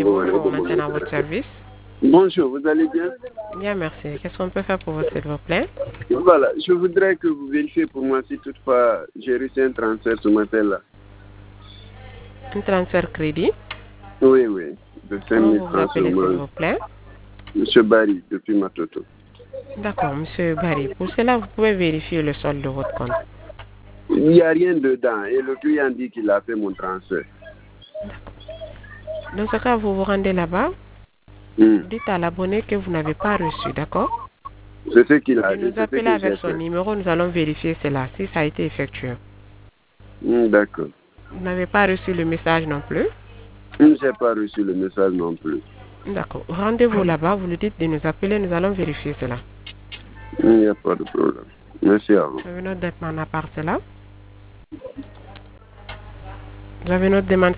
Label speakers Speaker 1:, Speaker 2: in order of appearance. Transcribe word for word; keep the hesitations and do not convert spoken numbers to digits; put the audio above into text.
Speaker 1: Oui, bonjour, on attend à votre service.
Speaker 2: Bonjour, vous allez bien?
Speaker 1: Bien, merci. Qu'est-ce qu'on peut faire pour vous, s'il vous plaît?
Speaker 2: Voilà, je voudrais que vous vérifiez pour moi si toutefois j'ai reçu un transfert ce matin-là.
Speaker 1: Un transfert crédit?
Speaker 2: Oui, oui, de cinq
Speaker 1: Comment
Speaker 2: mille
Speaker 1: vous vous
Speaker 2: francs
Speaker 1: appelez, s'il
Speaker 2: seulement.
Speaker 1: vous plaît?
Speaker 2: Monsieur Barry, depuis Matoto.
Speaker 1: D'accord, monsieur Barry. Pour cela, vous pouvez vérifier le solde de votre compte.
Speaker 2: Il n'y a rien dedans et le client dit qu'il a fait mon transfert.
Speaker 1: Dans ce cas, vous vous rendez là-bas,
Speaker 2: Hmm.
Speaker 1: vous dites à l'abonné que vous n'avez pas reçu, d'accord?
Speaker 2: C'est ce qu'il a
Speaker 1: Et
Speaker 2: dit,
Speaker 1: nous
Speaker 2: c'est ce
Speaker 1: appelez
Speaker 2: que
Speaker 1: avec
Speaker 2: j'ai
Speaker 1: son
Speaker 2: fait.
Speaker 1: numéro, nous allons vérifier cela, si ça a été effectué.
Speaker 2: Hmm, D'accord.
Speaker 1: Vous n'avez pas reçu le message non plus?
Speaker 2: Je n'ai pas reçu le message non plus.
Speaker 1: D'accord. Rendez-vous là-bas, vous lui dites de nous appeler, nous allons vérifier cela.
Speaker 2: Il n'y a pas de problème. Merci à vous.
Speaker 1: Vous avez notre demande à part cela? Vous avez notre demande